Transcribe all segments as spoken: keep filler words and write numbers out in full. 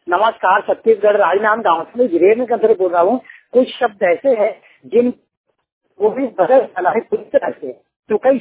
नमस्कार, छत्तीसगढ़ राजनांद गांव से वीरेंद्र कंसरे बोल रहा हूँ। कुछ शब्द ऐसे हैं जिन को भी बदल डाला है पूरी तरह से। तो कई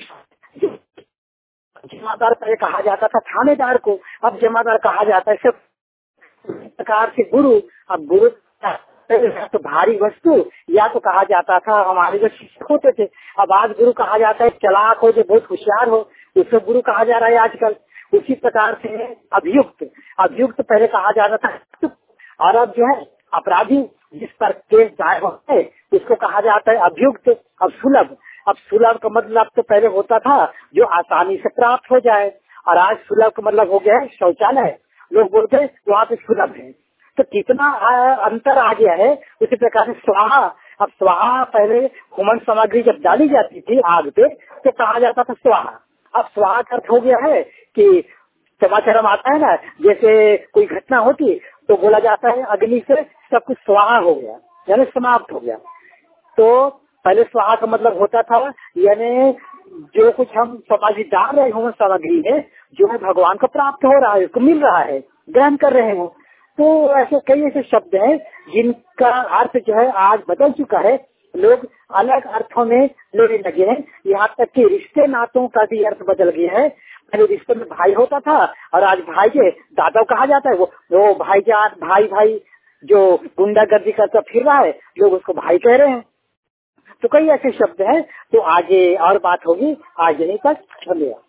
जमादार पहले कहा जाता था थानेदार को, अब जमादार कहा जाता है। सब प्रकार से गुरु, अब गुरु तो भारी वस्तु या तो कहा जाता था हमारे जो शिक्षक होते थे, अब आज गुरु कहा जाता है चालाक हो, जो बहुत होशियार हो, उसको गुरु कहा जा रहा है आजकल। उसी प्रकार से अभियुक्त, अभियुक्त पहले कहा जाता था, और अब जो है अपराधी जिस पर केस दायर होता है उसको कहा जाता है अभियुक्त। अब सुलभ, अब सुलभ का मतलब तो पहले होता था जो आसानी से प्राप्त हो जाए, और आज सुलभ का मतलब हो गया है शौचालय। लोग बोलते हैं वहाँ पे सुलभ है, तो कितना अंतर आ गया है। उसी प्रकार से स्वाहा, अब स्वाहा पहले होमन सामग्री जब डाली जाती थी आग पे तो कहा जाता था स्वाहा। अब स्वाहा का अर्थ हो गया है कि समाचार में आता है ना, जैसे कोई घटना होती तो बोला जाता है अग्नि से सब कुछ स्वाहा हो गया, यानी समाप्त हो गया। तो पहले स्वाहा का मतलब होता था यानी जो कुछ हम समाधि डाल रहे हों सामग्री में, जो है भगवान को प्राप्त हो रहा है, उसको मिल रहा है, ग्रहण कर रहे हो। तो ऐसे कई ऐसे शब्द हैं जिनका अर्थ जो है आज बदल चुका है, लोग अलग अर्थों में लेने लगे हैं। यहाँ तक कि रिश्ते नातों का भी अर्थ बदल गया है। पहले रिश्ते में भाई होता था और आज भाई के दादा कहा जाता है, वो वो भाईजान, भाई भाई जो गुंडागर्दी करता फिर रहा है, लोग उसको भाई कह रहे हैं। तो कई ऐसे शब्द हैं। तो आगे और बात होगी, आज यहीं तक, धन्यवाद।